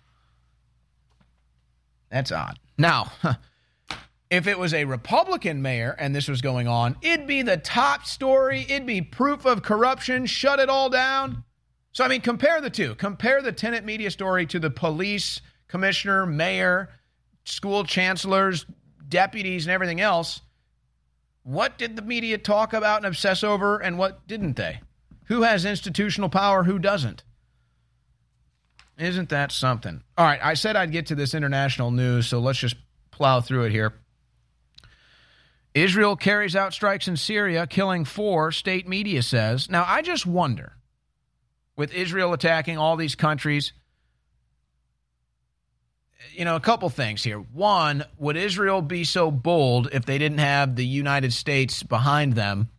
That's odd. Now, if it was a Republican mayor and this was going on, it'd be the top story. It'd be proof of corruption. Shut it all down. So, I mean, compare the two. Compare the Tenet Media story to the police commissioner, mayor, school chancellors, deputies, and everything else. What did the media talk about and obsess over, and what didn't they? Who has institutional power? Who doesn't? Isn't that something? All right, I said I'd get to this international news, so let's just plow through it here. Israel carries out strikes in Syria, killing 4, state media says. Now, I just wonder, with Israel attacking all these countries, a couple things here. One, would Israel be so bold if they didn't have the United States behind them,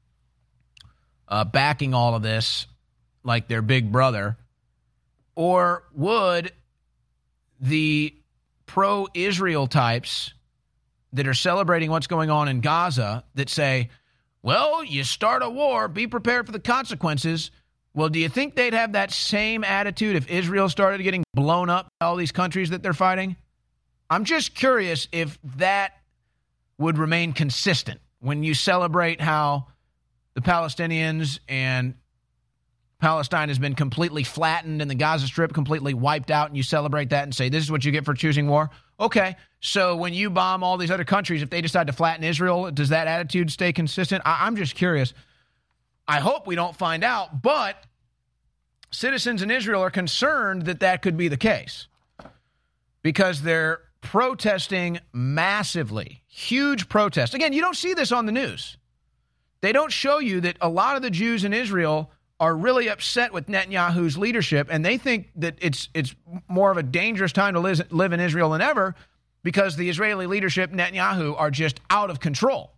backing all of this like their big brother? Or would the pro-Israel types that are celebrating what's going on in Gaza that say, well, you start a war, be prepared for the consequences. Well, do you think they'd have that same attitude if Israel started getting blown up by all these countries that they're fighting? I'm just curious if that would remain consistent when you celebrate how the Palestinians and Palestine has been completely flattened and the Gaza Strip completely wiped out, and you celebrate that and say, this is what you get for choosing war? Okay, so when you bomb all these other countries, if they decide to flatten Israel, does that attitude stay consistent? I'm just curious. I hope we don't find out, but citizens in Israel are concerned that that could be the case because they're protesting massively, huge protests. Again, you don't see this on the news. They don't show you that a lot of the Jews in Israel are really upset with Netanyahu's leadership, and they think that it's more of a dangerous time to live in Israel than ever because the Israeli leadership, Netanyahu, are just out of control.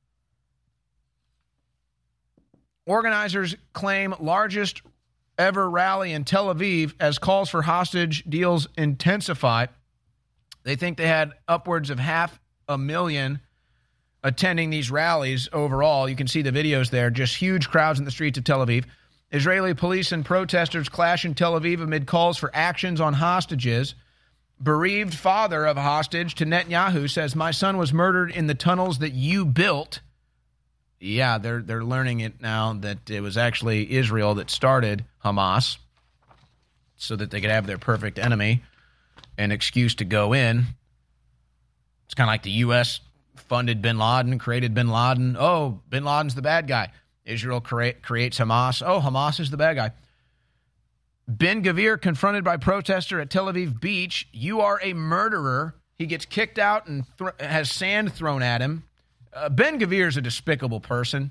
Organizers claim largest ever rally in Tel Aviv as calls for hostage deals intensify. They think they had upwards of 500,000 attending these rallies overall. You can see the videos there, just huge crowds in the streets of Tel Aviv. Israeli police and protesters clash in Tel Aviv amid calls for actions on hostages. Bereaved father of a hostage to Netanyahu says, my son was murdered in the tunnels that you built. Yeah, they're learning it now that it was actually Israel that started Hamas so that they could have their perfect enemy, an excuse to go in. It's kind of like the U.S. funded bin Laden, created bin Laden. Oh, bin Laden's the bad guy. Israel creates Hamas. Oh, Hamas is the bad guy. Ben Gvir confronted by protester at Tel Aviv beach. You are a murderer. He gets kicked out and has sand thrown at him. Ben Gvir is a despicable person.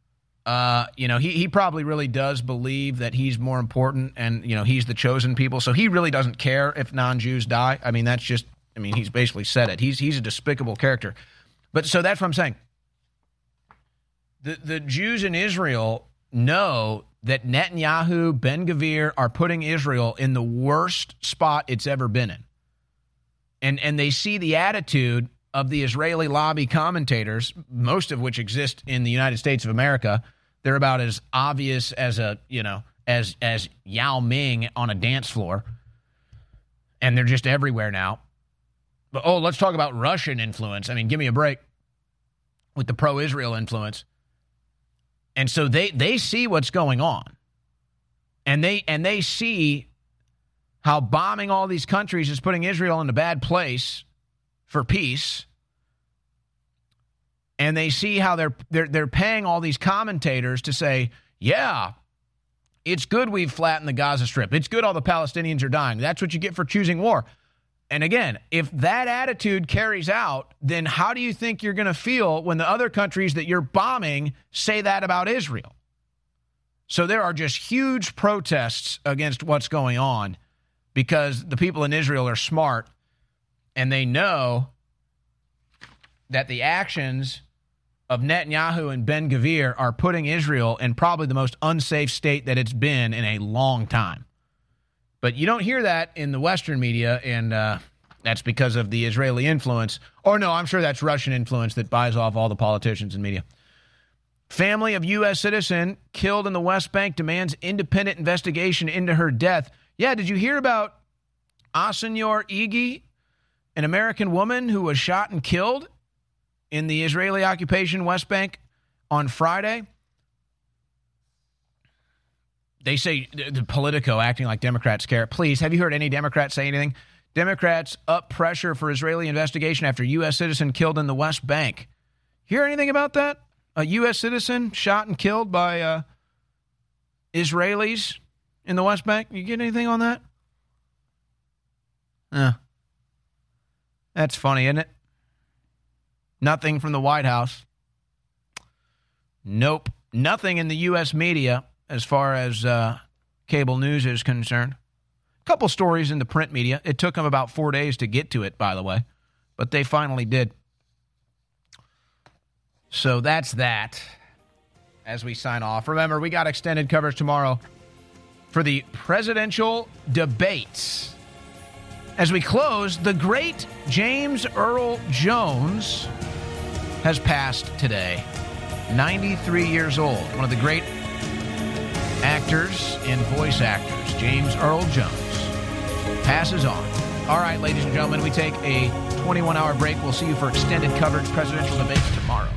He probably really does believe that he's more important and, he's the chosen people. So he really doesn't care if non-Jews die. I mean, he's basically said it. He's a despicable character. But so that's what I'm saying. The Jews in Israel know that Netanyahu, Ben-Gvir are putting Israel in the worst spot it's ever been in. And they see the attitude of the Israeli lobby commentators, most of which exist in the United States of America. They're about as obvious as as Yao Ming on a dance floor. And they're just everywhere now. But, let's talk about Russian influence. I mean, give me a break with the pro-Israel influence. And so they see what's going on. And they see how bombing all these countries is putting Israel in a bad place for peace. And they see how they're paying all these commentators to say, yeah, it's good we've flattened the Gaza Strip. It's good all the Palestinians are dying. That's what you get for choosing war. And again, if that attitude carries out, then how do you think you're going to feel when the other countries that you're bombing say that about Israel? So there are just huge protests against what's going on because the people in Israel are smart and they know that the actions of Netanyahu and Ben-Gvir are putting Israel in probably the most unsafe state that it's been in a long time. But you don't hear that in the Western media, and that's because of the Israeli influence. Or no, I'm sure that's Russian influence that buys off all the politicians and media. Family of U.S. citizen killed in the West Bank demands independent investigation into her death. Yeah, did you hear about Asenor Igi, an American woman who was shot and killed in the Israeli occupation West Bank on Friday? They say the Politico acting like Democrats care. Please, have you heard any Democrats say anything? Democrats up pressure for Israeli investigation after U.S. citizen killed in the West Bank. Hear anything about that? A U.S. citizen shot and killed by Israelis in the West Bank? You get anything on that? That's funny, isn't it? Nothing from the White House. Nope. Nothing in the U.S. media as far as cable news is concerned. A couple stories in the print media. It took them about 4 days to get to it, by the way, but they finally did. So that's that as we sign off. Remember, we got extended coverage tomorrow for the presidential debates. As we close, the great James Earl Jones has passed today. 93 years old. One of the great actors and voice actors, James Earl Jones, passes on. All right, ladies and gentlemen, we take a 21-hour break. We'll see you for extended coverage, presidential debates tomorrow.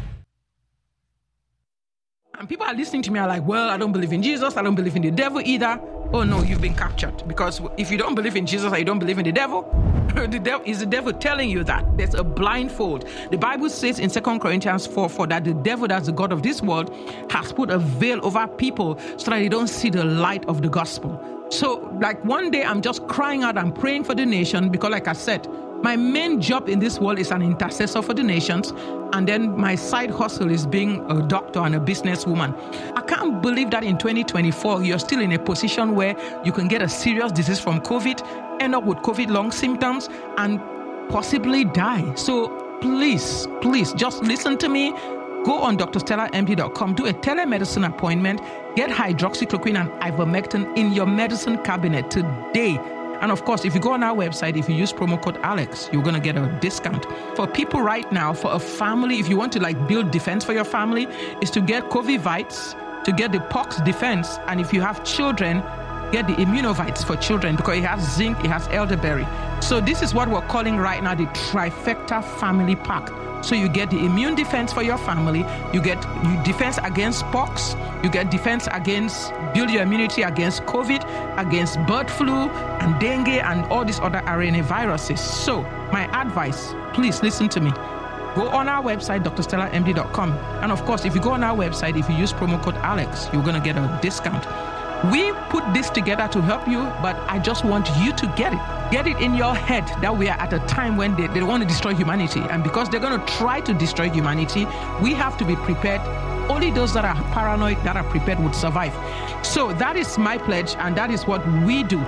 And people are listening to me are like, well, I don't believe in Jesus. I don't believe in the devil either. Oh, no, you've been captured. Because if you don't believe in Jesus or you don't believe in the devil, is the devil telling you that? There's a blindfold. The Bible says in 2 Corinthians 4:4 that the devil, that's the God of this world, has put a veil over people so that they don't see the light of the gospel. So, like one day I'm just crying out and praying for the nation because, like I said, my main job in this world is an intercessor for the nations, and then my side hustle is being a doctor and a businesswoman. I can't believe that in 2024, you're still in a position where you can get a serious disease from COVID, end up with COVID long symptoms, and possibly die. So please, just listen to me. Go on drstellamd.com, do a telemedicine appointment, get hydroxychloroquine and ivermectin in your medicine cabinet today. And of course, if you go on our website, if you use promo code Alex, you're going to get a discount. For people right now, for a family, if you want to build defense for your family, is to get Covivites, to get the pox defense. And if you have children, get the Immunovites for children because it has zinc, it has elderberry. So this is what we're calling right now the trifecta family pack. So you get the immune defense for your family, you get defense against pox, you get defense against, build your immunity against COVID, against bird flu and dengue and all these other RNA viruses. So my advice, please listen to me. Go on our website, drstellamd.com. And of course, if you go on our website, if you use promo code Alex, you're going to get a discount. We put this together to help you, but I just want you to get it. Get it in your head that we are at a time when they want to destroy humanity. And because they're going to try to destroy humanity, we have to be prepared. Only those that are paranoid, that are prepared would survive. So that is my pledge, and that is what we do.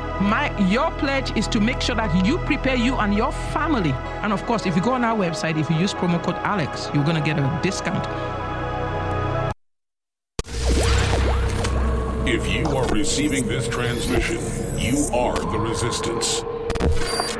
Your pledge is to make sure that you prepare you and your family. And of course, if you go on our website, if you use promo code Alex, you're going to get a discount. If you are receiving this transmission, you are the resistance.